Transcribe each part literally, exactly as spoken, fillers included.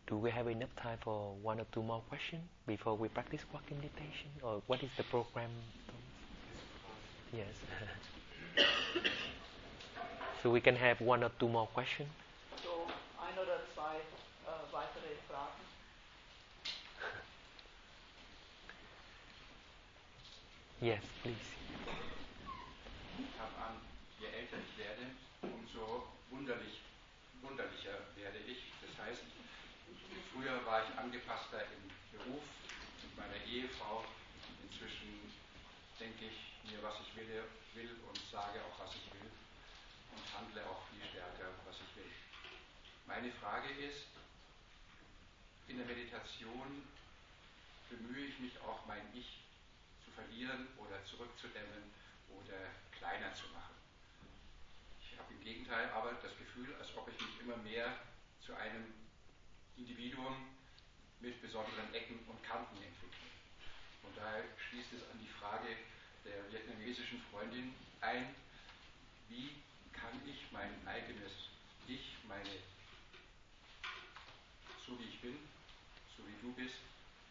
Do we have enough time for one or two more questions before we practice walking meditation? Or what is the program? Yes. So we can have one or two more questions. So, ein oder zwei äh, weitere Fragen. Yes, please. Ich habe an, je älter ich werde, umso wunderlich, wunderlicher werde ich. Das heißt, früher war ich angepasster im Beruf mit meiner Ehefrau. Inzwischen denke ich mir, was ich will, will und sage auch, was ich will und handle auch viel stärker, was ich will. Meine Frage ist, in der Meditation bemühe ich mich auch, mein Ich zu verlieren oder zurückzudämmen oder kleiner zu machen. Ich habe im Gegenteil aber das Gefühl, als ob ich mich immer mehr zu einem Individuum mit besonderen Ecken und Kanten entwickle. Und daher schließt es an die Frage der vietnamesischen Freundin ein, wie kann ich mein eigenes Ich, meine, so wie ich bin, so wie du bist,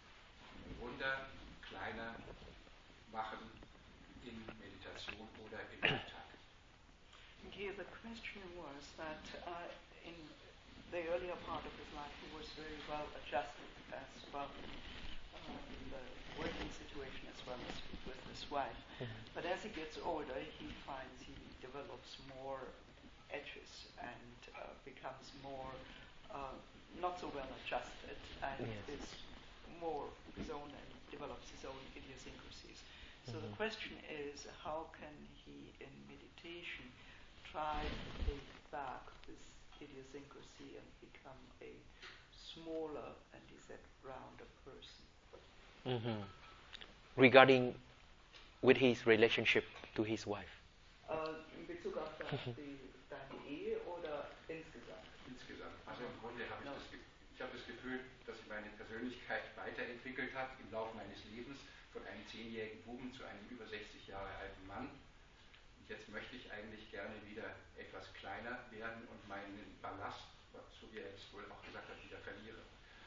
Wunder kleiner machen in Meditation oder im Alltag. Here the question was that uh, in the earlier part of his life he was very well adjusted as well uh, in the working situation as well as with his wife. Mm-hmm. But as he gets older, he finds he develops more edges and uh, becomes more uh, not so well adjusted and Yes. is more his own and develops his own idiosyncrasies. So Mm-hmm. the question is, how can he in meditation try to take back this idiosyncrasy and become a smaller and, he said, rounder person? Mm-hmm. Regarding with his relationship to his wife. Uh, in Bezug auf das, die, deine Ehe oder insgesamt? Insgesamt. Also im Grunde habe ich, das, ich habe das Gefühl, dass sich meine Persönlichkeit weiterentwickelt hat im Laufe meines Lebens von einem zehnjährigen Buben zu einem über sechzig Jahre alten Mann. Und jetzt möchte ich eigentlich gerne wieder etwas kleiner werden und meinen Ballast, so wie er es wohl auch gesagt hat, wieder verlieren.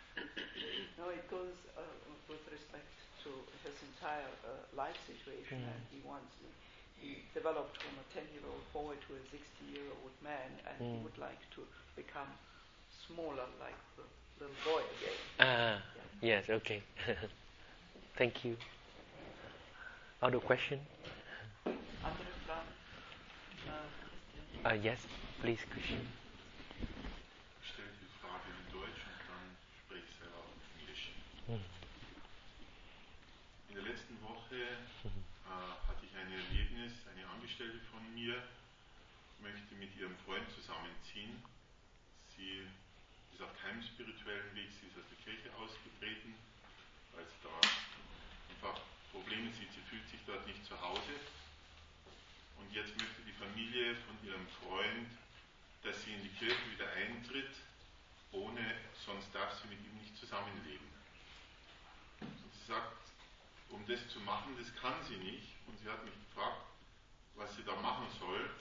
No, it goes uh, with respect to his entire uh, life situation, Mm. and he wants, he developed from a ten-year-old boy to a sixty-year-old man, and mm. he would like to become smaller like the little boy again. Ah, yeah. Yes, okay. Thank you. Other question? Andere Fragen? Uh, Uh, yes, please, Christian. Ich stelle die Frage in Deutsch und dann spreche ich selber auf Englisch. Mm. In der letzten Woche äh, hatte ich ein Erlebnis, eine Angestellte von mir möchte mit ihrem Freund zusammenziehen. Sie ist auf keinem spirituellen Weg, sie ist aus der Kirche ausgetreten, weil sie da einfach Probleme sieht, sie fühlt sich dort nicht zu Hause. Und jetzt möchte die Familie von ihrem Freund, dass sie in die Kirche wieder eintritt, ohne, sonst darf sie mit ihm nicht zusammenleben. Und sie sagt, um das zu machen, das kann sie nicht. Und sie hat mich gefragt, was sie da machen soll.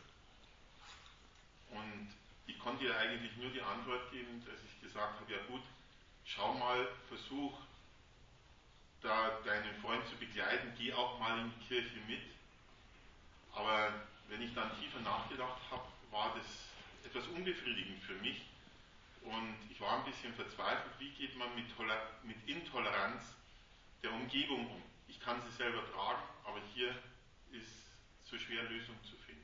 Und ich konnte ihr eigentlich nur die Antwort geben, dass ich gesagt habe, ja gut, schau mal, versuch da deinen Freund zu begleiten, geh auch mal in die Kirche mit. Aber wenn ich dann tiefer nachgedacht habe, war das etwas unbefriedigend für mich. Und ich war ein bisschen verzweifelt, wie geht man mit, Toler- mit Intoleranz der Umgebung um. Ich kann sie selber tragen, aber hier ist so schwer, Lösungen zu finden.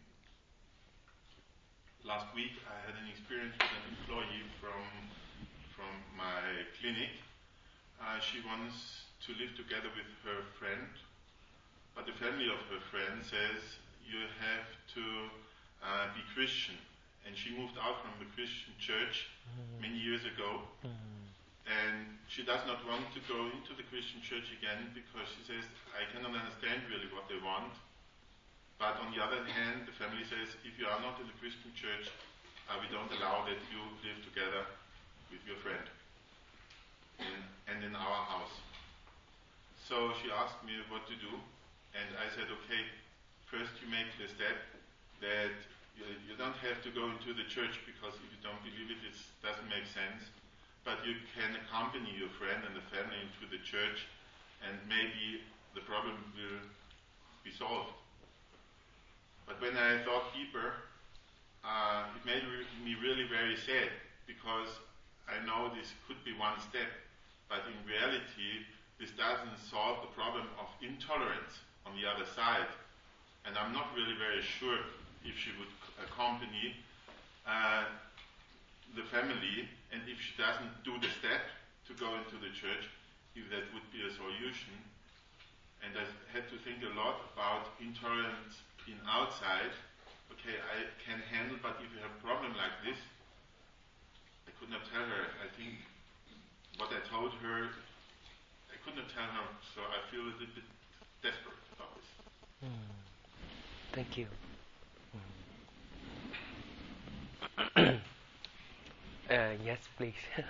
Last week I had an experience with an employee from, from my clinic. Uh, she wants to live together with her friend, but the family of her friend says you have to uh, be Christian. And she moved out from the Christian church mm. many years ago. Mm. And she does not want to go into the Christian church again because she says, I cannot understand really what they want. But on the other hand, the family says, if you are not in the Christian church, uh, we don't allow that you live together with your friend in, and in our house. So she asked me what to do, and I said, okay, first you make the step that you, you don't have to go into the church because if you don't believe it, it doesn't make sense. but you can accompany your friend and the family into the church, and maybe the problem will be solved. But when I thought deeper, uh, it made me really very sad, because I know this could be one step, but in reality, this doesn't solve the problem of intolerance on the other side. And I'm not really very sure if she would accompany uh, the family, and if she doesn't do the step to go into the church, if that would be a solution. And I had to think a lot about intolerance in outside. Okay, I can handle, but if you have a problem like this, I could not tell her. I think what I told her, I could not tell her, so I feel a little bit desperate about this. Mm. Thank you. Mm. uh, yes, please.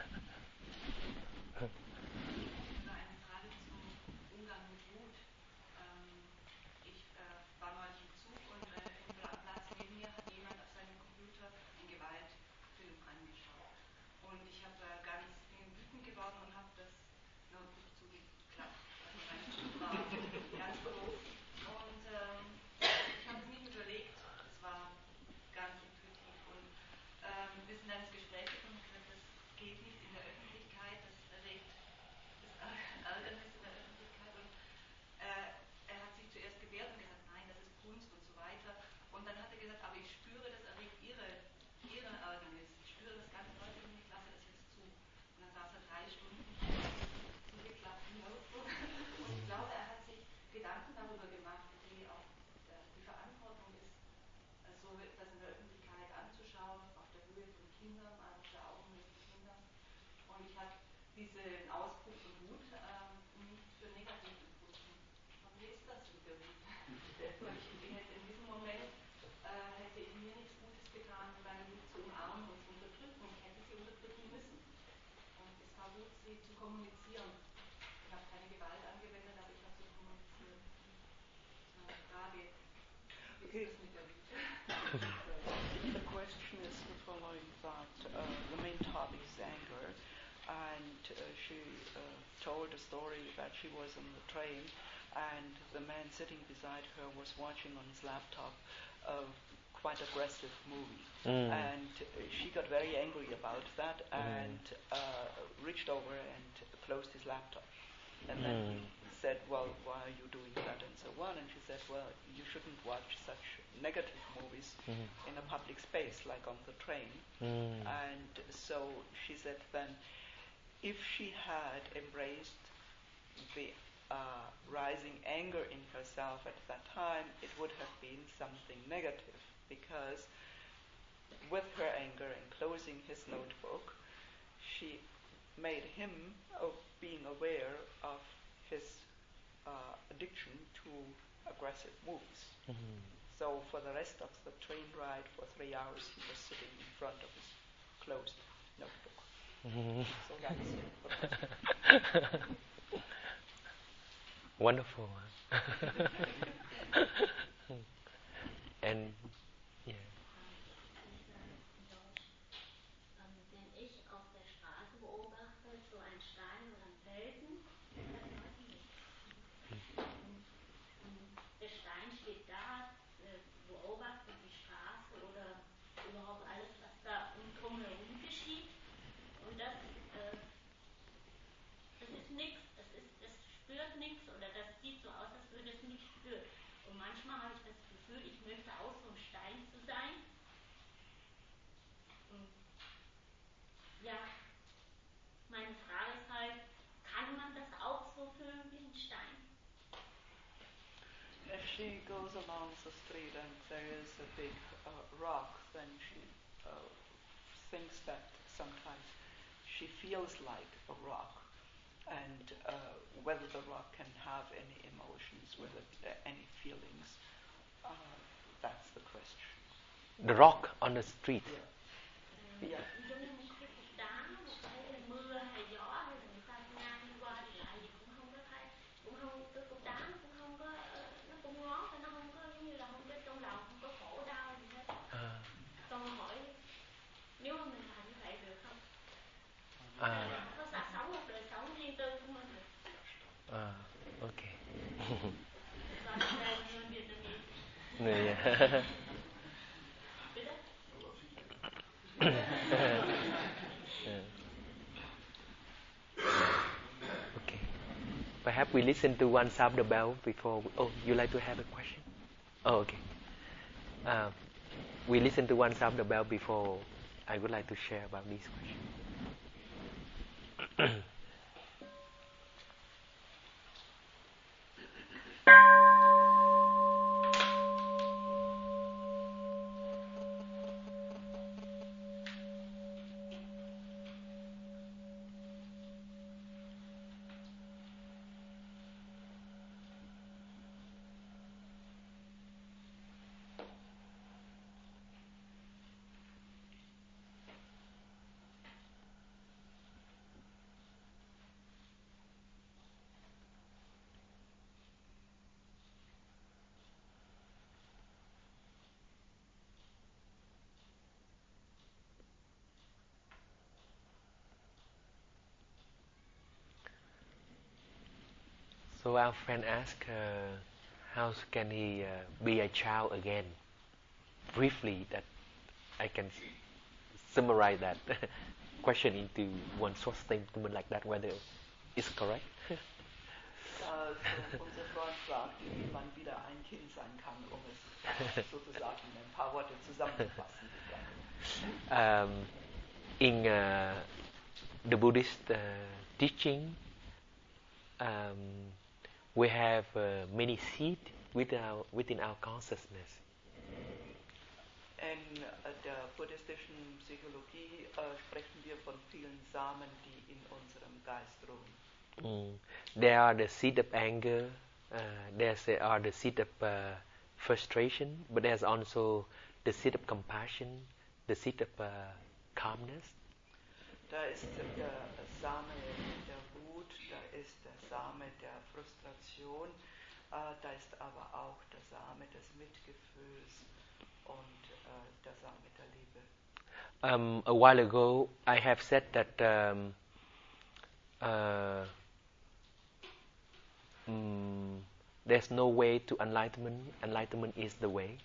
Okay. The question is the following, that uh, the main topic is anger, and uh, she uh, told a story that she was on the train, and the man sitting beside her was watching on his laptop a quite aggressive movie. Mm. And uh, she got very angry about that, mm. and uh, reached over and closed his laptop. And then mm. he said, well, why are you doing that, and so on. And she said, well, you shouldn't watch such negative movies mm. in a public space, like on the train. Mm. And so she said then, if she had embraced the uh, rising anger in herself at that time, it would have been something negative, because with her anger and closing his notebook, she made him of being aware of his uh, addiction to aggressive movies. Mm-hmm. So for the rest of the train ride, for three hours, he was sitting in front of his closed notebook. Mm-hmm. So that's it. Wonderful. And yeah. If she goes along the street and there is a big uh, rock, then she uh, thinks that sometimes she feels like a rock, and uh, whether the rock can have any emotions, whether uh, any feelings, uh, that's the question. The rock on the street. Yeah. Yeah. À. À, ok. Yeah. Okay. Perhaps we listen to one sound the bell before. We, oh, you like to have a question? Oh, okay. Uh, we listen to one sound the bell before. I would like to share about this question. So our friend asked, uh, how can he uh, be a child again? Briefly, that I can summarize that question into one short statement like that, whether it's correct. Also, unser Freund fragt, wie man wieder ein Kind sein kann, um es sozusagen in ein paar Worte zusammenzufassen. Um, in uh, the Buddhist uh, teaching, um, we have uh, many seeds within our, within our consciousness. In der buddhistischen Psychologie äh, sprechen wir von vielen Samen, die in unserem Geist ruhen. Mm. There are the seed of anger, uh, there are the seed of uh, frustration, but there's also the seed of compassion, the seed of uh, calmness. Da ist der Same der Wut, da ist der Same der Frustration, äh, da ist aber auch der Same des Mitgefühls und äh, der Same der Liebe. Um, a while ago, I have said that um, uh, mm, there's no way to enlightenment. Enlightenment is the way.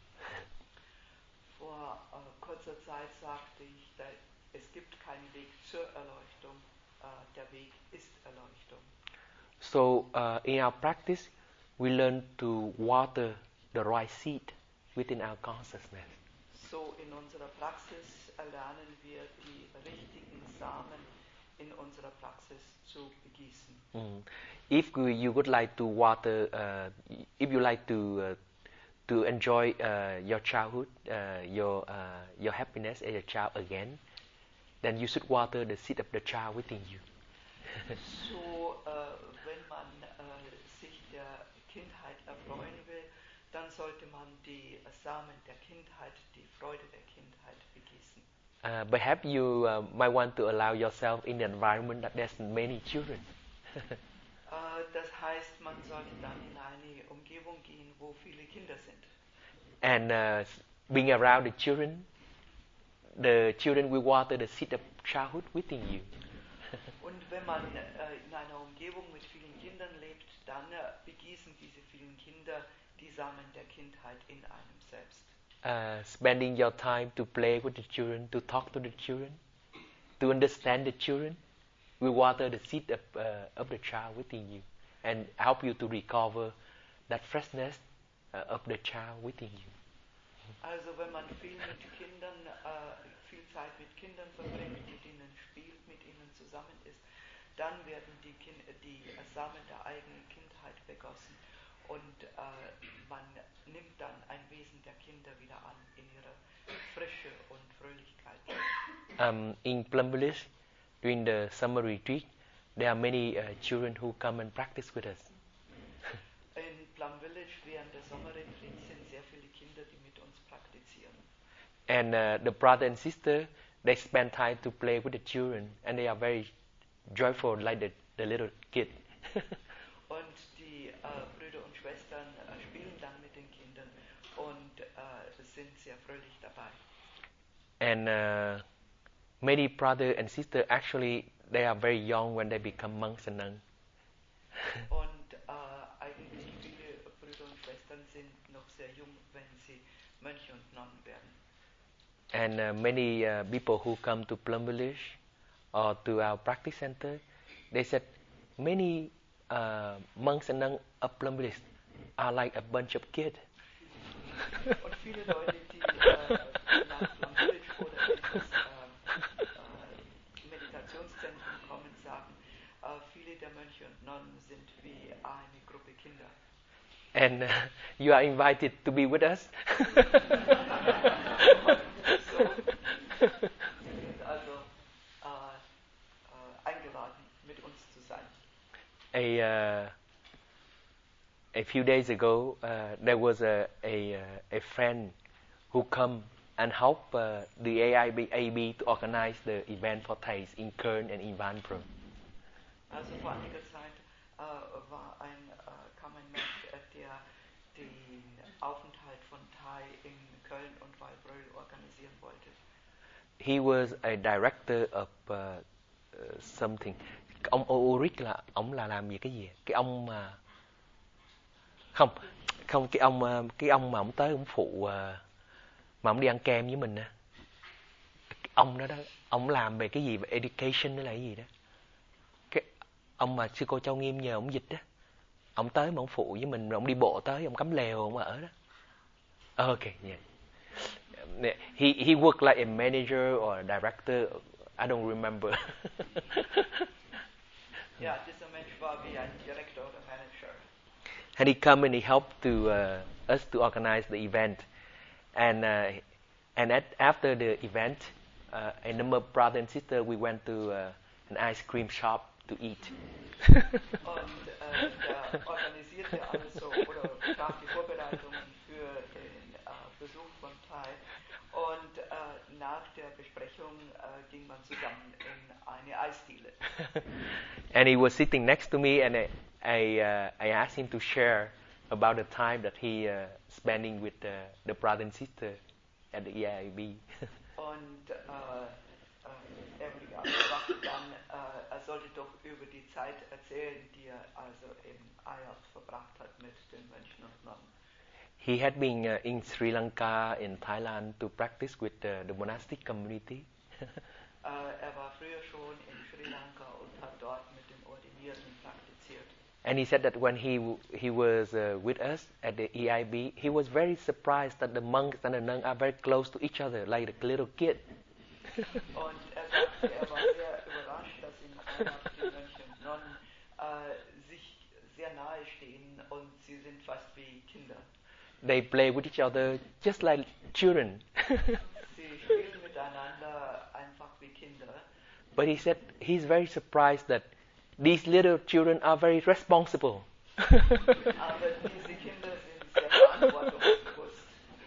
Vor äh, kurzer Zeit sagte ich, da, es gibt keinen Weg zur Erleuchtung. Äh, der Weg ist Erleuchtung. So uh, in our practice, we learn to water the right seed within our consciousness. So in unserer Praxis erlernen wir die richtigen Samen in unserer Praxis zu begießen. Mm. If you would like to water, uh, if you like to uh, to enjoy uh, your childhood, uh, your uh, your happiness as a child again, then you should water the seed of the child within you. So äh, wenn man äh, sich der Kindheit erfreuen will, dann sollte man die Samen der Kindheit, die Freude der Kindheit begießen. Uh, perhaps you uh, might want to allow yourself in an environment that there's many children. äh, das heißt, man sollte dann in eine Umgebung gehen, wo viele Kinder sind. And uh, being around the children, the children will water the seed of childhood within you. Und wenn man äh, in einer Umgebung mit vielen Kindern lebt, dann äh, begießen diese vielen Kinder die Samen der Kindheit in einem selbst. Uh, spending your time to play with the children, to talk to the children, to understand the children, will water the seed of, uh, of the child within you and help you to recover that freshness uh, of the child within you. Also wenn man viel mit Kindern, äh, viel Zeit mit Kindern verbringt, mit ihnen spielt, mit ihnen zusammen ist, dann werden die, kind, die Samen der eigenen Kindheit begossen und äh, man nimmt dann ein Wesen der Kinder wieder an in ihrer Frische und Fröhlichkeit. Um, in Plum Village, during the summer retreat, there are many uh, children who come and practice with us. In Plum Village während der Sommerretreat sind sehr viele Kinder, die mit uns praktizieren. And uh, the brother and sister, they spend time to play with the children, and they are very joyful like the, the little kid. Und die äh, Brüder und Schwestern äh, spielen dann mit den Kindern und äh, sind sehr fröhlich dabei. And uh, many brother and sister actually they are very young when they become monks and nuns. Und äh, eigentlich viele Brüder und Schwestern sind noch sehr jung, wenn sie Mönche und Nonnen werden. And uh, many uh, people who come to Plum Village or to our practice center, they said many uh, monks and nuns of Plum Village are like a bunch of kids. Und viele Leute, die äh, nach Plum Village oder in das äh, äh, Meditationszentrum kommen, sagen, äh, viele der Mönche und Nonnen sind wie eine Gruppe Kinder. And uh, you are invited to be with us. So, sie sind also äh, äh, eingeladen, mit uns zu sein. A uh, a few days ago, uh, there was a a, uh, a friend who come and help uh, the A I B, A B to organize the event for Thais in Köln and in Vanpro. Also vor einiger Zeit äh, war ein, äh, kam ein Mensch, äh, der den Aufenthalt von Thai in Köln und Waldbröl organisieren wollte. He was a director of uh, uh, something. Ông Ulrich là ông là làm gì cái gì? Cái ông mà không không cái ông uh, cái ông mà ông tới ông phụ uh, mà ông đi ăn kem với mình nè. Ông đó đó, ông làm về cái gì về education hay là cái gì đó. Cái ông mà sư cô Châu Nghiêm nhờ ông dịch đó. Ông tới mà ông phụ với mình, rồi ông đi bộ tới, ông cắm lều ông ở đó. Okay, yeah. He he worked like a manager or a director. I don't remember. Ja, dieser Mensch war wie ein Direktor oder Manager. And he come and he helped to uh, us to organize the event. And uh, and at, after the event, uh, a number of brothers and sisters, we went to uh, an ice cream shop to eat. Und äh, der organisierte alles so oder traf die Vorbereitungen für den äh, Besuch von Thai. Und äh, nach der Besprechung äh, ging man zusammen in eine Eisdiele. And he was sitting next to me, and I I, uh, I asked him to share about the time that he uh, spending with uh, the brother and sister at the E I B. Und äh, äh, er sagte dann, äh, er sollte doch über die Zeit erzählen, die er also im I A B verbracht hat mit den Mönchen und Nonnen. He had been uh, in Sri Lanka, in Thailand, to practice with uh, the monastic community. äh, er war früher schon in Sri Lanka und hat dort mit den Ordinierten praktiziert. And he said that when he he was uh, with us at the E I B, he was very surprised that the monks and the nuns are very close to each other, like a little kid. Und er sagte, er war sehr überrascht, dass in I A B die Mönche und Nonnen äh, sich sehr nahe stehen und sie sind fast wie Kinder. They play with each other just like children. Sie spielen miteinander einfach wie Kinder. But he said he's very surprised that these little children are very responsible. Aber diese Kinder sind sehr verantwortungsbewusst.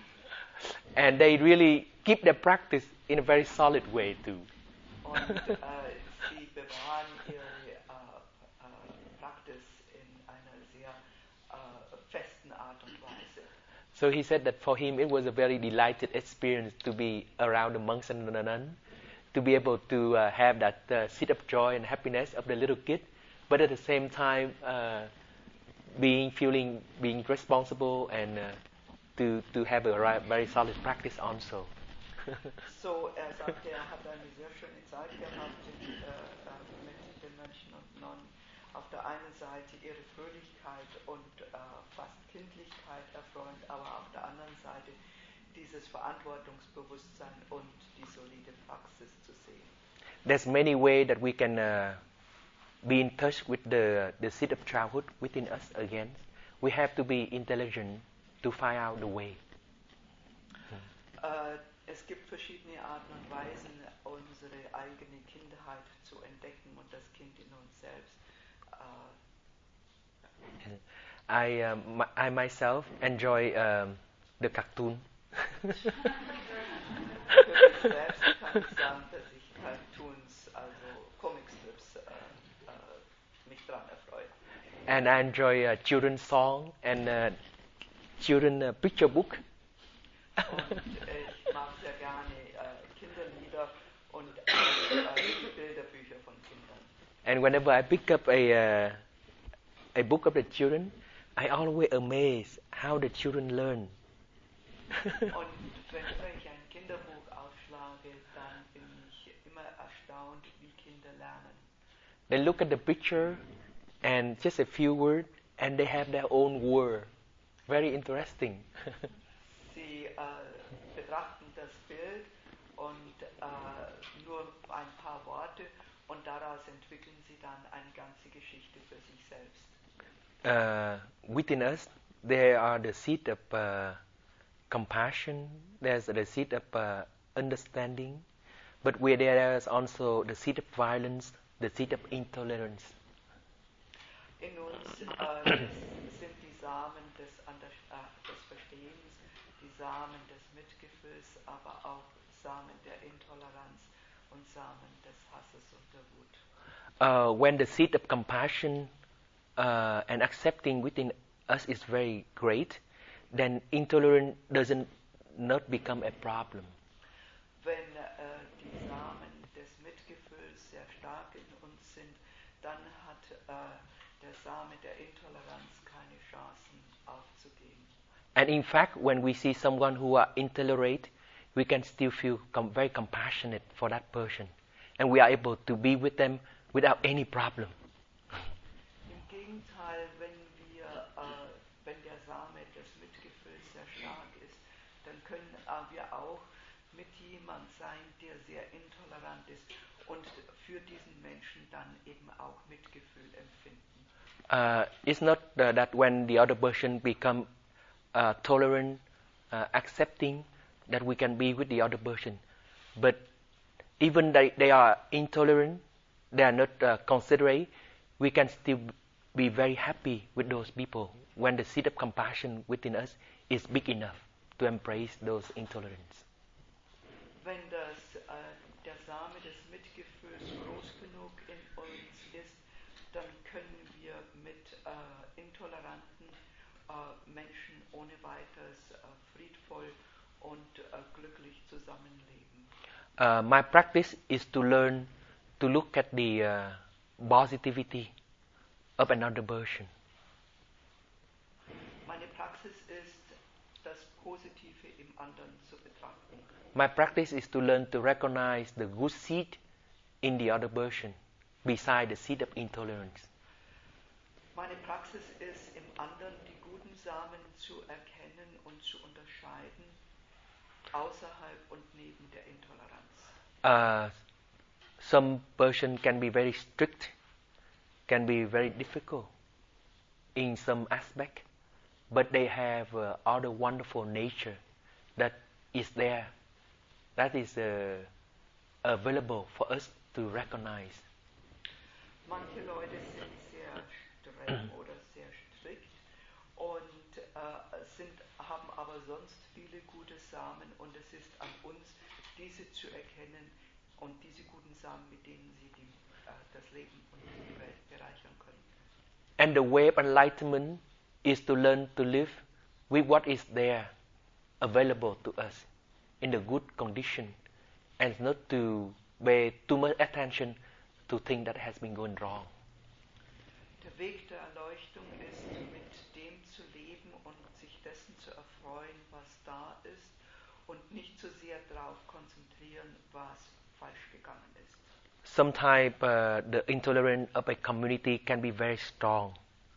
And they really keep their practice in a very solid way too. Und äh, sie bewahren ihre äh, äh, Praxis in einer sehr äh, festen Art und Weise. So he said that for him it was a very delighted experience to be around the monks and the nuns, to be able to uh, have that uh, seed of joy and happiness of the little kid, but at the same time uh, being feeling being responsible and uh, to to have a right, very solid practice also. So, er sagte, er hat eine sehr schöne Zeit gehabt mit, äh, äh, mit den Mönchen und Nonnen. Auf der einen Seite ihre Fröhlichkeit und äh, fast Kindlichkeit erfreut, aber auf der anderen Seite dieses Verantwortungsbewusstsein und die solide Praxis zu sehen. There's many ways that we can uh, be in touch with the the seed of childhood within us again. We have to be intelligent to find out the way. Äh, es gibt verschiedene Arten und Weisen, unsere eigene Kindheit zu entdecken und das Kind in uns selbst. Äh, I um, my, I myself enjoy um, the cartoon. Für mich selbst kann ich sagen, dass ich Cartoons, also Comicstrips, äh, äh, mich daran erfreue. And I enjoy uh, children's song and uh, children uh, picture book. Und ich mag sehr gerne äh, Kinderlieder und äh, die Bilderbücher von Kindern. And whenever I pick up a uh, a book of the children, I always amazed how the children learn. Und wenn, wenn ich ein Kinderbuch aufschlage, dann bin ich immer erstaunt, wie Kinder lernen. They look at the picture and just a few words, and they have their own word. Very interesting. Sie äh, betrachten das Bild und äh, nur ein paar Worte und daraus entwickeln sie dann eine ganze Geschichte für sich selbst. Uh, within us, there are the seed of uh, compassion. There's the seed of uh, understanding, but where there is also the seed of violence, the seed of intolerance. In uns äh, sind die Samen des, äh, des Verstehens, die Samen des Mitgefühls, aber auch Samen der Intoleranz und Samen des Hasses und der Wut. Uh, when the seed of compassion uh, and accepting within us is very great, then intolerance doesn't not become a problem. Wenn äh, die Samen des Mitgefühls sehr stark in uns sind, dann hat äh, der Same der Intoleranz keine Chancen aufzugehen. And in fact, when we see someone who are intolerant, we can still feel com- very compassionate for that person, and we are able to be with them without any problem. Im Gegenteil, wenn wir, äh, wenn der Same des Mitgefühls sehr stark ist, dann können äh, wir auch mit jemand sein, der sehr intolerant ist und für diesen Menschen dann eben auch Mitgefühl empfinden. Uh, it's not uh, that when the other person become uh, tolerant, uh, accepting, that we can be with the other person. But even they, they are intolerant, they are not uh, considerate, we can still be very happy with those people when the seed of compassion within us is big enough to embrace those intolerance. Wenn das, äh, der Same des Mitgefühls groß genug in uns ist, dann können wir mit äh, intoleranten äh, Menschen ohne weiteres äh, friedvoll und äh, glücklich zusammenleben. Uh, my practice is to learn to look at the uh, positivity of another person. Meine Praxis ist, das Positive im anderen zu betrachten. My practice is to learn to recognize the good seed in the other person, beside the seed of intolerance. Meine Praxis ist, im anderen die guten Samen zu erkennen und zu unterscheiden, außerhalb und neben der Intoleranz. Uh, some person can be very strict, can be very difficult in some aspect, but they have uh, other wonderful nature that is there, that is uh, available for us to recognize. Manche Leute sind sehr streng oder sehr strikt und äh, sind, haben aber sonst viele gute Samen und es ist an uns, diese zu erkennen und diese guten Samen, mit denen sie die, äh, das Leben und die Welt bereichern können. And the way of enlightenment is to learn to live with what is there, available to us, in the good condition, and not to pay too much attention to things that has been going wrong. Der Weg der Erleuchtung ist, mit dem zu leben und sich dessen zu erfreuen, was da ist und nicht so sehr darauf konzentrieren, was falsch gegangen ist. Sometimes uh, the intolerance of a community can be very strong.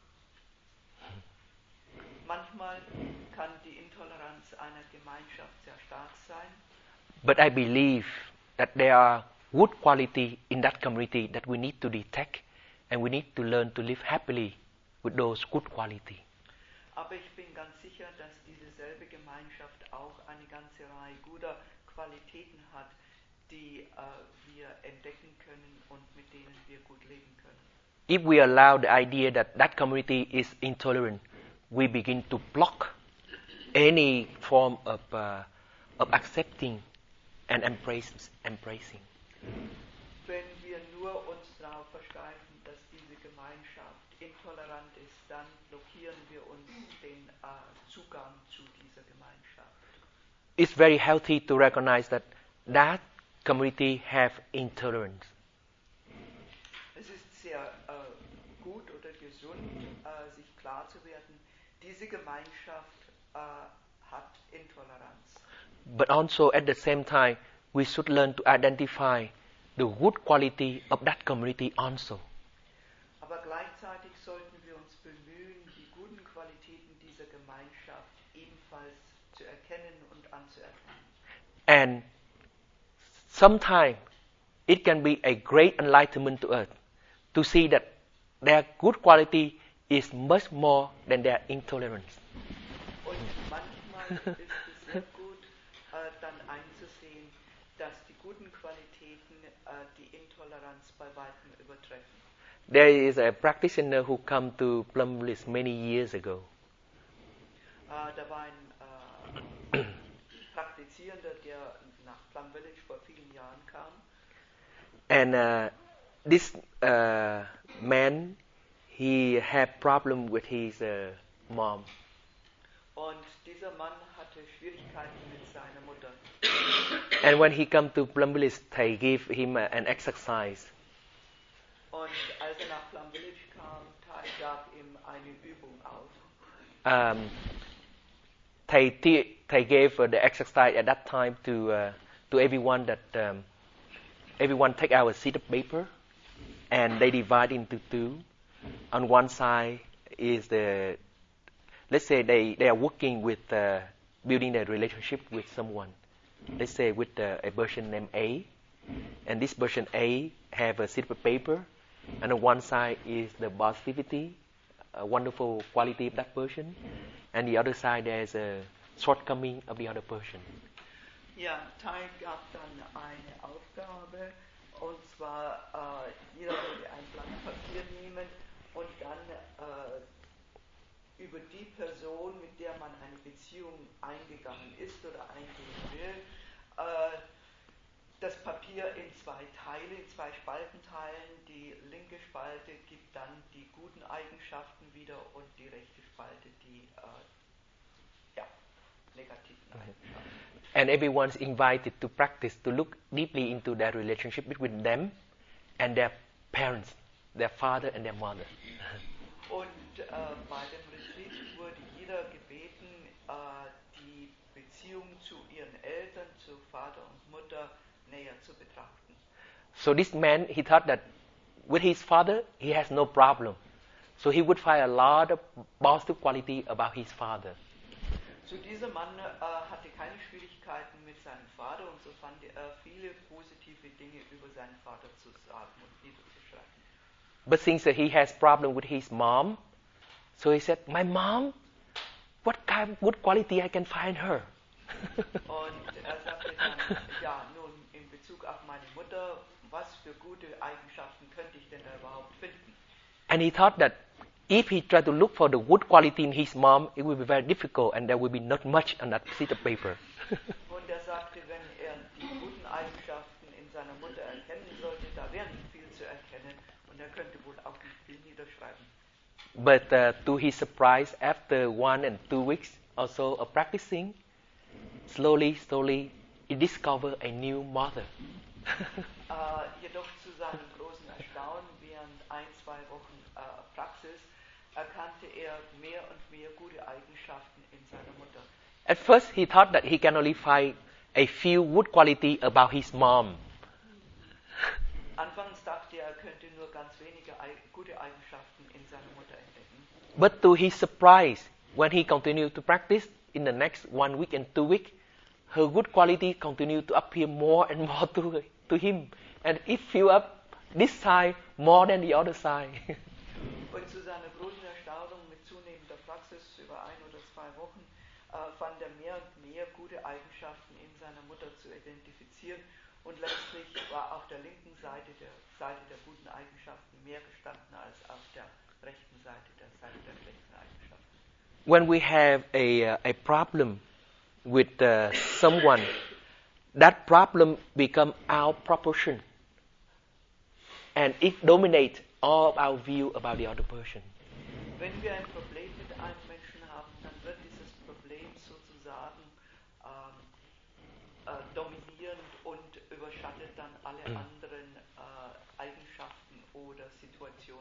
Manchmal kann die Intoleranz einer Gemeinschaft sehr stark sein, But I believe that there are good quality in that community that we need to detect, and we need to learn to live happily with those good quality. aber ich bin ganz sicher, dass diese selbe Gemeinschaft auch eine ganze Reihe guter Qualitäten hat, die äh, wir entdecken können und mit denen wir gut leben können. If we allow the idea that that community is intolerant, we begin to block any form of, uh, of accepting and embrace, embracing. Wenn wir nur uns darauf versteifen, dass diese Gemeinschaft intolerant ist, dann blockieren wir uns den äh, Zugang zu dieser Gemeinschaft. It's very healthy to recognize that that community have intolerance. Es ist sehr äh, gut oder gesund, äh, sich klar zu werden, diese Gemeinschaft äh, hat Intoleranz. But also at the same time, we should learn to identify the good quality of that community also. Aber gleichzeitig sollten wir uns bemühen, die guten Qualitäten dieser Gemeinschaft ebenfalls zu erkennen und anzuerkennen. And sometimes it can be a great enlightenment to us to see that their good quality is much more than their intolerance. Und manchmal ist es sehr gut, äh, dann einzusehen, dass die guten Qualitäten äh, die Intoleranz bei weitem übertreffen. There is a practitioner who came to Plum Village many years ago. Äh, da war ein äh, Praktizierender, der nach Plum Village vor vielen Jahren kam. And uh, this uh, man, he had problem with his uh, mom. Und dieser Mann hatte Schwierigkeiten mit seiner Mutter. And when he come to Plum Village, they give him uh, an exercise. Und als er nach Plum Village kam, Thai gab ihm eine Übung auf. Um, they, te- they gave uh, the exercise at that time to uh, to everyone that um, everyone take out a sheet of paper, and they divide into two. On one side is the, let's say they, they are working with uh, building a relationship with someone. Let's say with uh, a person named A, and this person A have a sheet of paper, and on one side is the positivity, a wonderful quality of that person, and the other side there's a shortcoming of the other person. Ja, Thai gab dann eine Aufgabe, und zwar äh, jeder würde ein Blatt Papier nehmen und dann äh, über die Person, mit der man eine Beziehung eingegangen ist oder eingehen will, äh, das Papier in zwei Teile, in zwei Spalten teilen. Die linke Spalte gibt dann die guten Eigenschaften wieder und die rechte Spalte die äh, ja, negativen Eigenschaften. And everyone's invited to practice to look deeply into their relationship between them and their parents, their father and their mother. Und äh, bei dem Retreat wurde jeder gebeten, äh, die Beziehung zu ihren Eltern, zu Vater und Mutter näher zu betrachten. So this man, he thought that with his father, he has no problem. So he would find a lot of positive quality about his father. So dieser Mann äh, hatte keine Schwierigkeiten mit seinem Vater und so fand er viele positive Dinge über seinen Vater zu sagen und niederzuschreiben. But since uh, he has problem with his mom, so he said, my mom, what kind of good quality I can find her? Und er sagte dann, ja, nun in Bezug auf meine Mutter, was für gute Eigenschaften könnte ich denn da überhaupt finden? And he thought that if he tried to look for the good quality in his mom, it would be very difficult and there would be not much on that sheet of paper. Und er sagte, wenn er die guten Eigenschaften in seiner Mutter erkennen sollte, da wäre nicht viel zu erkennen und er könnte wohl auch nicht viel niederschreiben. But uh, to his surprise, after one and two weeks also of practicing, slowly, slowly, he discovered a new mother. äh, jedoch zu seinem großen Erstaunen, während ein, zwei Wochen äh, Praxis, erkannte er mehr und mehr gute Eigenschaften in seiner Mutter. At first, he thought that he can only find a few good quality about his mom. Anfangs dachte er, er könnte nur ganz wenige eig- gute Eigenschaften in seiner Mutter entdecken. But to his surprise, when he continued to practice in the next one week and two weeks, her good quality continued to appear more and more to, to him. And it filled up this side more than the other side. Und zu seiner großen Erstaunung mit zunehmender Praxis über ein oder zwei Wochen äh, fand er mehr und mehr gute Eigenschaften in seiner Mutter zu identifizieren. Und letztlich war auf der linken Seite der Seite der guten Eigenschaften mehr gestanden als auf der rechten Seite der Seite der schlechten Eigenschaften. When we have a, uh, a problem with uh, someone, that problem become our proportion. And it dominates all of our view about the other person. Wenn wir ein Problem mit einem Menschen haben, dann wird dieses Problem sozusagen ähm, äh, dominierend und überschattet dann alle anderen äh, Eigenschaften oder Situationen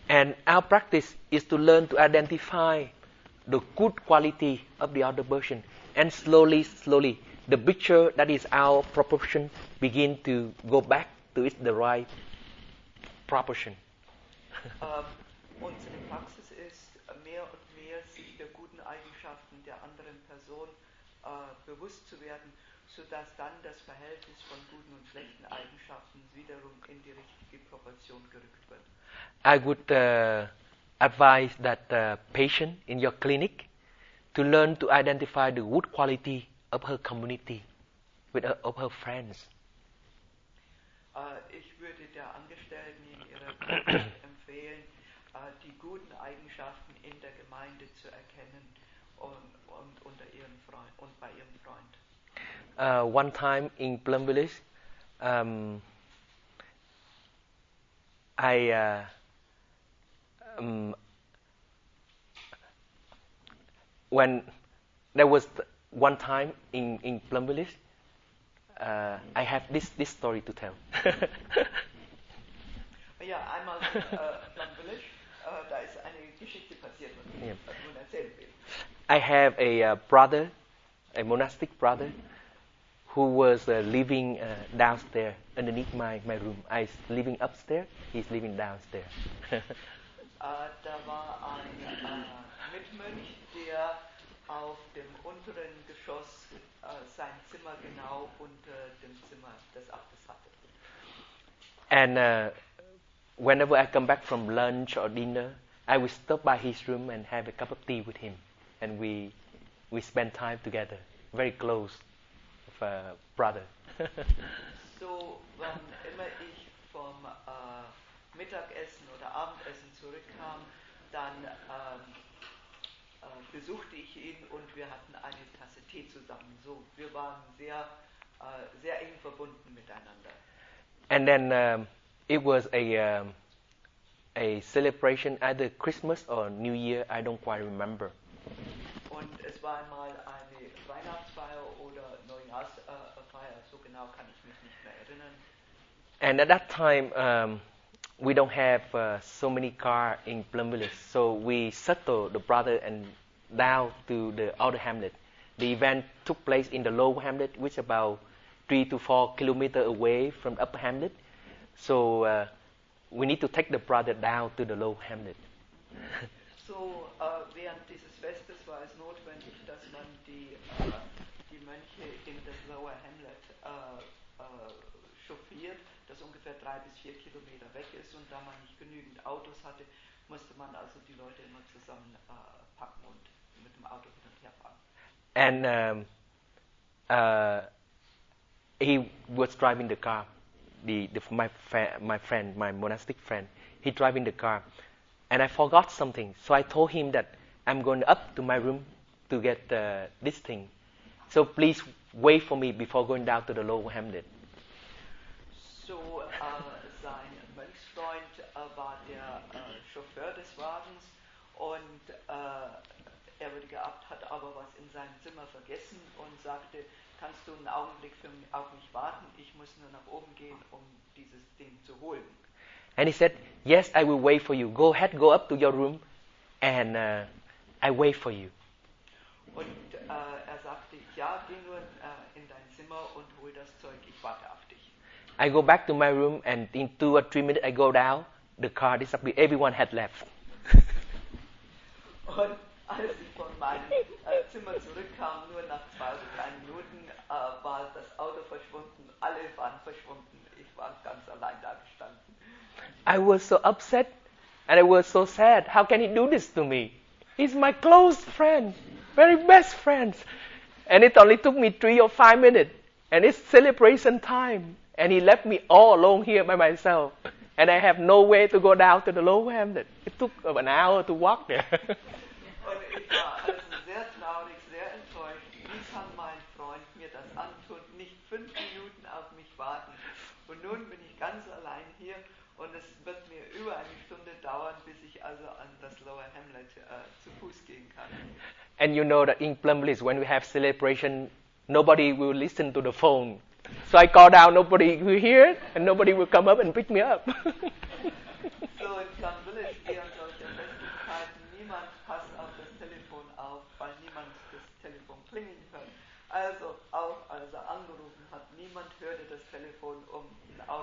And our practice is to learn to identify the good quality of the other person. And slowly, slowly, the picture that is our proportion begin to go back to its the right proportion. ähm, unsere Praxis ist, mehr und mehr sich der guten Eigenschaften der anderen Person äh, bewusst zu werden, sodass dann das Verhältnis von guten und schlechten Eigenschaften wiederum in die richtige Proportion gerückt wird. I would uh, advise that uh, patient in your clinic to learn to identify the good quality of her community, with her, of her friends. Äh, ich würde der Angestellten in ihrer Klinik empfehlen, äh, die guten Eigenschaften in der Gemeinde zu erkennen und, und, unter ihren Freund, und bei ihrem Freund. Uh, one time in Plum Village, um, I uh, um, when there was one time in in Plum Village, uh, I have this this story to tell. Ja, einmal in äh, Plum Village, äh, da ist eine Geschichte passiert, die ich Ja. nun erzählen will. I have a uh, brother, a monastic brother, who was uh, living uh, downstairs underneath my, my room. I was living upstairs, he's living downstairs. Äh, da war ein äh, Mitmönch, der auf dem unteren Geschoss äh, sein Zimmer genau unter dem Zimmer des Abtes hatte. And uh, whenever I come back from lunch or dinner, I will stop by his room and have a cup of tea with him. And we we spend time together, very close, with a brother. So, wann immer ich vom äh, Mittagessen oder Abendessen zurückkam, dann ähm, äh, besuchte ich ihn und wir hatten eine Tasse Tee zusammen. So, wir waren sehr, äh, sehr eng verbunden miteinander. And then um, it was a um, a celebration, either Christmas or New Year, I don't quite remember. Und es war einmal eine Weihnachtsfeier oder Neujahrsfeier, so genau kann ich mich nicht mehr erinnern. And at that time, um, we don't have uh, so many cars in Plum Village, so we settled the brother and down to the outer hamlet. The event took place in the lower hamlet, which is about three to four kilometers away from the upper hamlet. So uh, we need to take the brother down to the lower hamlet. So, äh, während dieses Festes war es notwendig, dass man die, äh, die Mönche in das Lower Hamlet äh, äh, chauffiert, das ungefähr drei bis vier Kilometer weg ist, und da man nicht genügend Autos hatte, musste man also die Leute immer zusammen äh, packen und mit dem Auto hin und her fahren. And um, uh, he was driving the car. The, the my fa- my friend, my monastic friend, he driving the car, and I forgot something. So I told him that I'm going up to my room to get uh, this thing. So please wait for me before going down to the lower hamlet. So, äh, sein Mönchsfreund äh, war der äh, Chauffeur des Wagens und äh, er wurde geabt, hat aber was in seinem Zimmer vergessen und sagte, kannst du einen Augenblick für mich, auf mich warten, ich muss nur nach oben gehen, um dieses Ding zu holen. And he said, yes, I will wait for you. Go ahead, go up to your room, and uh, I wait for you. Und äh, er sagte, ja, geh nur äh, in dein Zimmer und hol das Zeug, ich warte auf dich. I go back to my room, and in two or three minutes I go down, the car disappeared. Everyone had left. Und als ich von meinem äh, Zimmer zurückkam, nur nach zwei oder drei Minuten, äh, war das Auto verschwunden, alle waren verschwunden, ich war ganz allein da gestanden. I was so upset, and I was so sad. How can he do this to me? He's my close friend, very best friend. And it only took me three or five minutes, and it's celebration time. And he left me all alone here by myself. And I have no way to go down to the lower hamlet. It took an hour to walk there. Und ich war also sehr traurig, sehr enttäuscht. Wie kann mein Freund mir das antun, nicht fünf Minuten auf mich warten? Und nun bin ich ganz allein hier und es wird mir über eine Stunde dauern, bis ich also an das Lower Hamlet äh, zu Fuß gehen kann. And you know that in Plum Village, when we have celebration, nobody will listen to the phone. So I call down, nobody will hear it, and nobody will come up and pick me up. So in Plum Village, während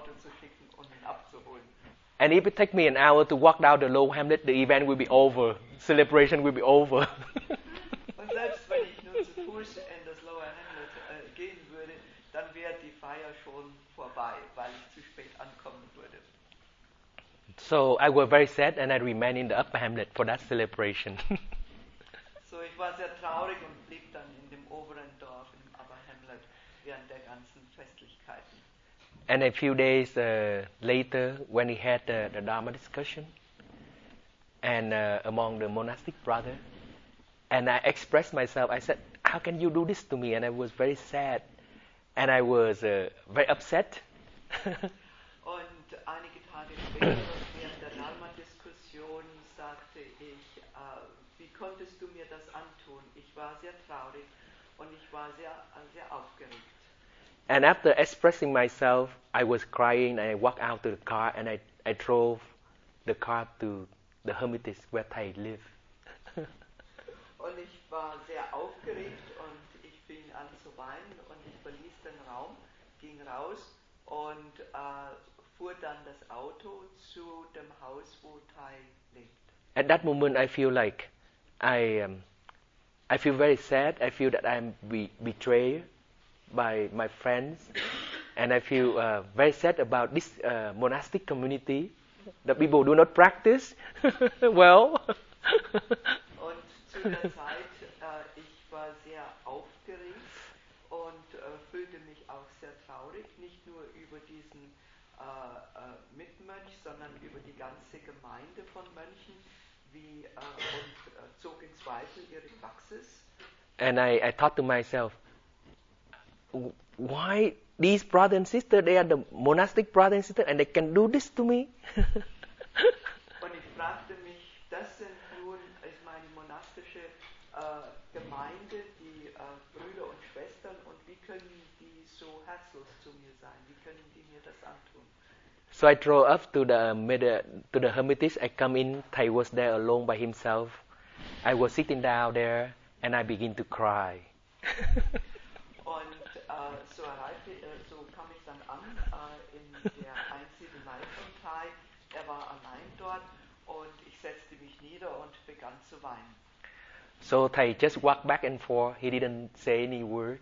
Auto zu schicken und ihn abzuholen. And if it takes me an hour to walk down the Low Hamlet, the event will be over. Celebration will be over. Und selbst wenn ich nur zu Fuß in das Lower Hamlet äh, gehen würde, dann wäre die Feier schon vorbei, weil ich zu spät ankommen würde. So I was very sad and I remained in the Upper Hamlet for that celebration. So, ich war sehr traurig und blieb dann in dem oberen Dorf, im Upper Hamlet, während der ganzen Festlichkeiten. And a few days uh, later, when we had uh, the Dharma discussion, and uh, among the monastic brothers, and I expressed myself, I said, how can you do this to me? And I was very sad, and I was uh, very upset. Und einige Tage später, während der Dharma-Diskussion, sagte ich, äh, wie konntest du mir das antun? Ich war sehr traurig und ich war sehr, äh, sehr aufgeregt. And after expressing myself, I was crying, and I walked out to the car, and I, I drove the car to the Hermitage where Thai lived. Und ich war sehr aufgeregt und ich fing an zu weinen und ich verließ den Raum, ging raus und äh, fuhr dann das Auto zu dem Haus, wo Thai lebt. At that moment, I feel like I, um, I feel very sad. I feel that I'm be- betrayed by my friends, and I feel uh, very sad about this uh, monastic community. The people do not practice well. Und zu der Zeit, äh, ich war sehr aufgeregt und äh, fühlte mich auch sehr traurig, nicht nur über diesen äh, äh, Mitmönch, sondern über die ganze Gemeinde von Mönchen, wie, äh, und äh, zog in Zweifel ihre Praxis. And I, I thought to myself, why these brothers and sisters, they are the monastic brothers and sisters, and they can do this to me? Und ich fragte mich, das sind nun, ich meine, monastische äh, Gemeinde, die äh, Brüder und Schwestern, und wie können die so herzlos zu mir sein? Wie können die mir das antun? So I drove up to the to the Hermitage. I come in. Thai was there alone by himself. I was sitting down there, and I begin to cry. Und äh, so, erreichte, äh, so kam ich dann an äh, in der Einsiedelei von Thai. Er war allein dort und ich setzte mich nieder und begann zu weinen. So Thai just walked back and forth. He didn't say any word.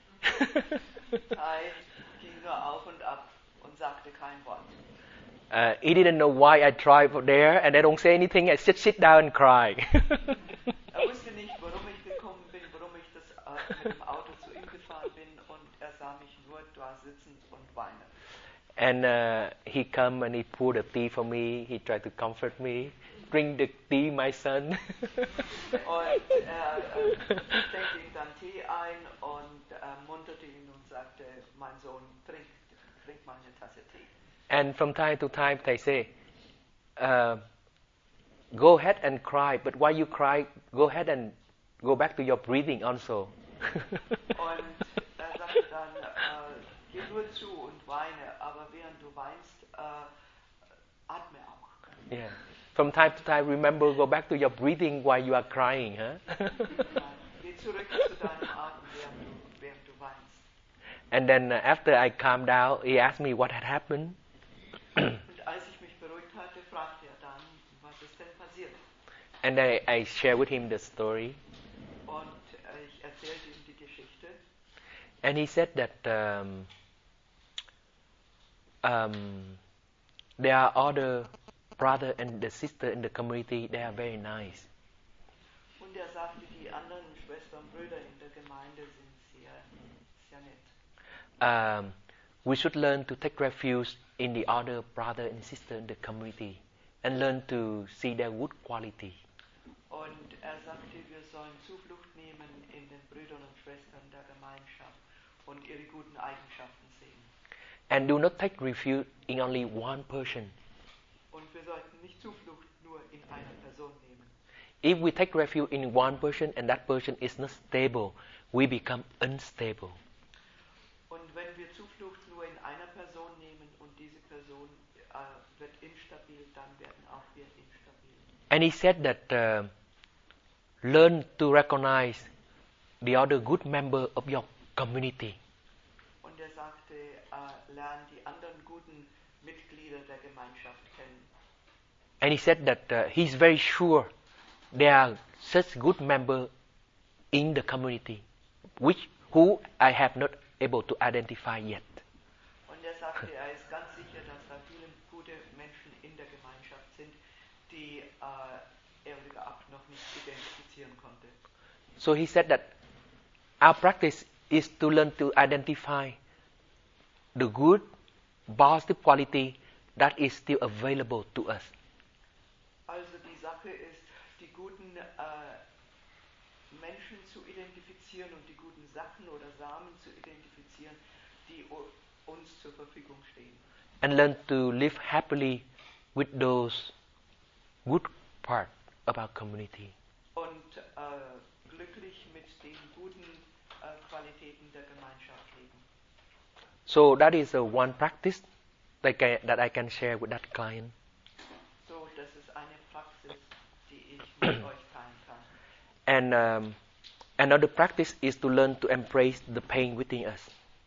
Thai ging nur auf und ab und sagte kein Wort. Uh, he didn't know why I drive there, and I don't say anything. I just sit down and cry. Er wusste nicht, warum ich gekommen bin, warum ich das, äh, mit dem Auto zu ihm gefahren bin, und er sah mich nur da sitzen und weinen. And uh, he come and he poured the tea for me. He tried to comfort me. Drink the tea, my son. Und er äh, schenkte ihm dann Tee ein und äh, munterte ihn und sagte, mein Sohn, trink, trink mal eine Tasse Tee. And from time to time, they say, uh, go ahead and cry, but while you cry, go ahead and go back to your breathing also. Und er sagte dann, äh, geh nur zu und weine, aber während du weinst, äh, atme auch. Yeah. From time to time, remember, go back to your breathing while you are crying, huh? Geh zurück zu deinem Atem, während du, während du weinst. And then uh, after I calmed down, he asked me what had happened. Und als ich mich beruhigt hatte, fragte er dann, was ist denn passiert? And I, I share with him the story. Und äh, ich erzählte ihm die Geschichte. And he said that um, um, there are other brother and the sister in the community. They are very nice. Und er sagte, die anderen Schwestern und Brüder in der Gemeinde sind sehr, sehr nett. Um, we should learn to take refuge in the other brother and sister in the community and learn to see their good quality. Und er sagte, wir sollen Zuflucht nehmen in den Brüdern und Schwestern der Gemeinschaft und ihre guten Eigenschaften sehen. And do not take refuge in only one person. Und wir sollten nicht Zuflucht nur in einer Person nehmen. If we take refuge in one person and that person is not stable, we become unstable. Und wenn wir Zuflucht nur in einer Person nehmen und diese Person äh, wird instabil, dann werden auch wir instabil. And he said that uh, learn to recognize the other good member of your community. Und er sagte, äh, äh, lernen die anderen guten Mitglieder der Gemeinschaft kennen. And he said that uh, he's very sure there are such good members in the community, which who I have not able to identify yet. Und er sagte, er ist ganz sicher, dass da viele gute Menschen in der Gemeinschaft sind, die äh, er vorab noch nicht identifizieren konnte. So he said that our practice is to learn to identify the good, positive quality that is still available to us. Also die Sache ist, die guten äh, Menschen zu identifizieren und die guten Sachen oder Samen zu identifizieren, die u- uns zur Verfügung stehen. And learn to live happily with those good parts of our community. Und äh, glücklich mit den guten äh, Qualitäten der Gemeinschaft leben. So that is uh, one practice that I, that I can share with that client. So, das ist eine Praxis, die ich mit euch teilen kann. And um, another practice is to learn to embrace the pain within us.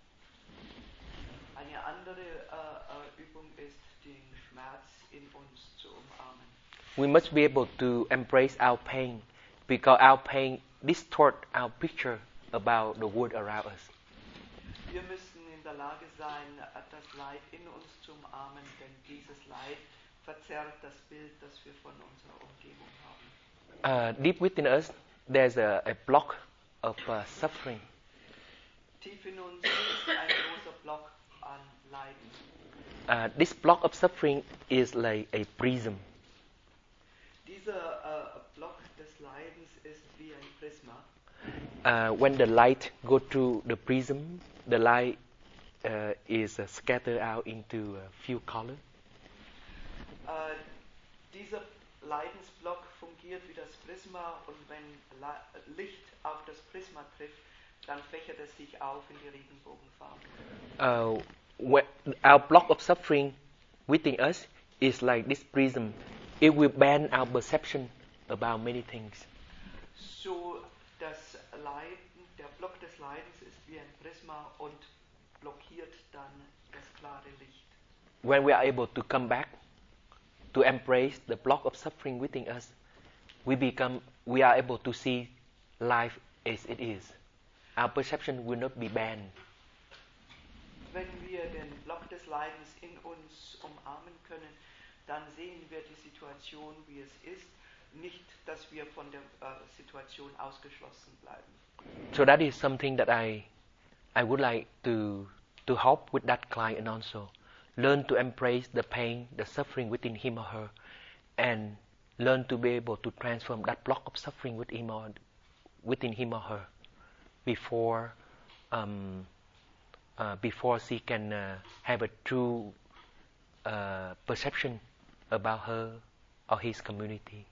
Eine andere äh, äh, Übung ist, den Schmerz in uns zu umarmen. We must be able to embrace our pain because our pain distorts our picture about the world around us. Wir müssen in der Lage sein, äh, das Leid in uns zu umarmen, denn dieses Leid verzerrt das Bild, das wir von unserer Umgebung haben. Uh, deep within us, there's a, a block of uh, suffering. Tief in uns ist ein großer Block an Leiden. Uh, this block of suffering is like a prism. Dieser äh, Block des Leidens ist wie ein Prisma. Uh, when the light go through the prism, the light uh, is uh, scattered out into a few colors. Äh, dieser Leidensblock fungiert wie das Prisma und wenn La- Licht auf das Prisma trifft, dann fächert es sich auf in die Regenbogenfarben. Uh, when our block of suffering within us is like this prism. It will bend our perception about many things. So das Leiden, der Block des Leidens ist wie ein Prisma und blockiert dann das klare Licht. When we are able to come back to embrace the block of suffering within us, we become we are able to see life as it is. Our perception will not be bent. Wenn wir den Block des Leidens in uns umarmen können, dann sehen wir die Situation, wie es ist, nicht, dass wir von der äh, Situation ausgeschlossen bleiben. So that is something that I I would like to to help with that client also. Learn to embrace the pain, the suffering within him or her, and learn to be able to transform that block of suffering within him or, within him or her before um, uh, before she can uh, have a true uh, perception about her or his community.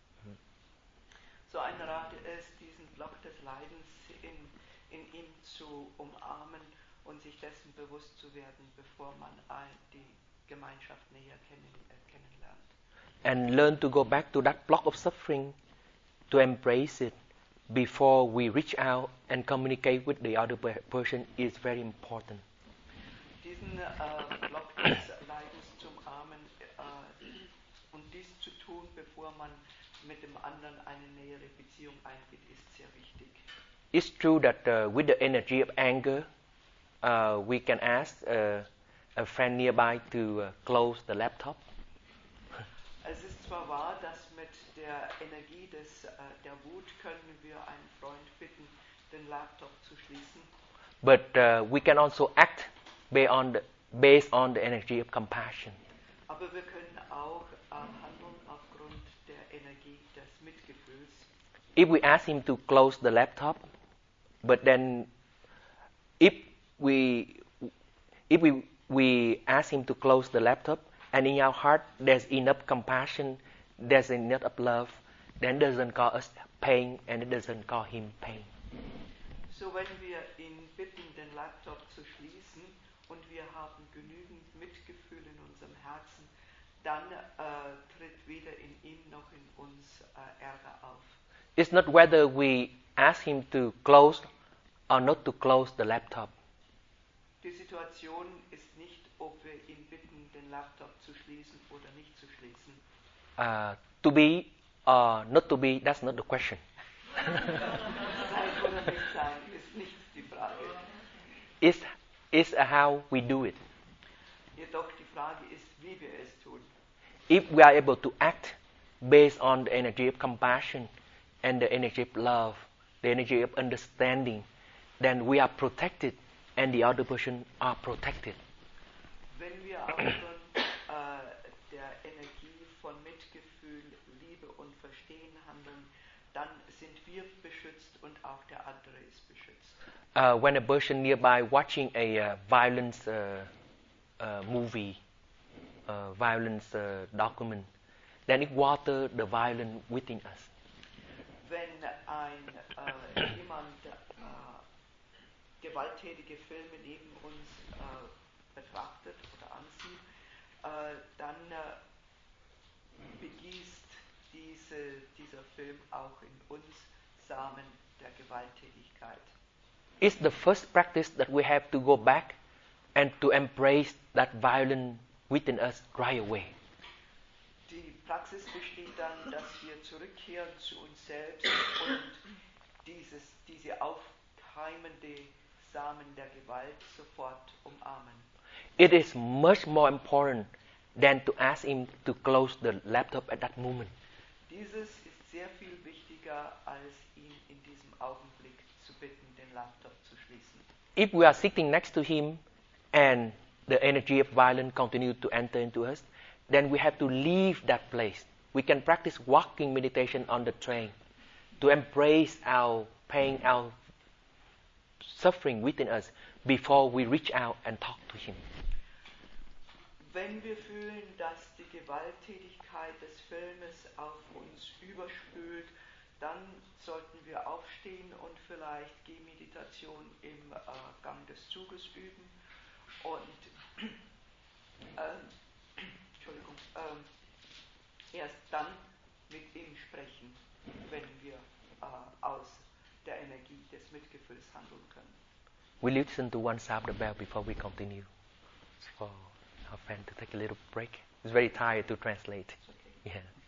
So ein Rat ist, diesen Block des Leidens in, in ihm zu umarmen und sich dessen bewusst zu werden, bevor man ein, die Gemeinschaft näher kennen, äh, kennenlernt. And learn to go back to that block of suffering, to embrace it before we reach out and communicate with the other per- person is very important. Diesen äh, Block des Leidens zu umarmen äh, und dies zu tun, bevor man mit dem anderen eine nähere Beziehung eingeht, ist sehr wichtig. It's true that uh, with the energy of anger, uh, we can ask uh, a friend nearby to uh, close the laptop. Es ist zwar wahr, dass mit der Energie des, äh, der Wut können wir einen Freund bitten, den Laptop zu schließen, But uh, we can also act based on the, based on the energy of compassion. aber wir können auch äh, handeln aufgrund der Energie des Mitgefühls. If we ask him to close the laptop, but then if we if we we ask him to close the laptop and in our heart there's enough compassion, there's enough of love, then it doesn't cause us pain and it doesn't cause him pain. So wenn wir ihn bitten, den Laptop zu schließen und wir haben genügend Mitgefühl in unserem Herzen, dann äh, tritt weder in ihm noch in uns äh, Ärger auf. It's not whether we ask him to close or not to close the laptop. Die Situation ist den Laptop zu schließen oder nicht zu schließen? Uh, to be or not to be, that's not the question. Sein oder nicht sein ist nicht die Frage. It's, it's how we do it. Jedoch die Frage ist, wie wir es tun. If we are able to act based on the energy of compassion and the energy of love, the energy of understanding, then we are protected and the other person are protected. Wenn wir aber von äh, der Energie von Mitgefühl, Liebe und Verstehen handeln, dann sind wir beschützt und auch der andere ist beschützt. Uh, when a person nearby watching a uh, violence uh, uh, movie, uh, violence uh, document, then it water the violence within us. Wenn ein äh, jemand äh, gewalttätige Filme neben uns äh, betrachtet oder ansieht, äh, dann äh, begießt diese, dieser Film auch in uns Samen der Gewalttätigkeit. It's the first practice that we have to go back and to embrace that violence within us right away. Die Praxis besteht dann, dass wir zurückkehren zu uns selbst und dieses, diese aufkeimende Samen der Gewalt sofort umarmen. It is much more important than to ask him to close the laptop at that moment. Dieses ist sehr viel wichtiger, als ihn in diesem Augenblick zu bitten, den Laptop zu schließen. If we are sitting next to him and the energy of violence continues to enter into us, then we have to leave that place. We can practice walking meditation on the train to embrace our pain, our suffering within us before we reach out and talk to him. Wenn wir fühlen, dass die Gewalttätigkeit des Filmes auf uns überspült, dann sollten wir aufstehen und vielleicht Gehmeditation im äh, Gang des Zuges üben und ähm, Entschuldigung, ähm, erst dann mit ihm sprechen, wenn wir äh, aus der Energie des Mitgefühls handeln können. We listen to one sound of the bell before we continue. For our friend to take a little break. It's very tired to translate. Okay. Yeah.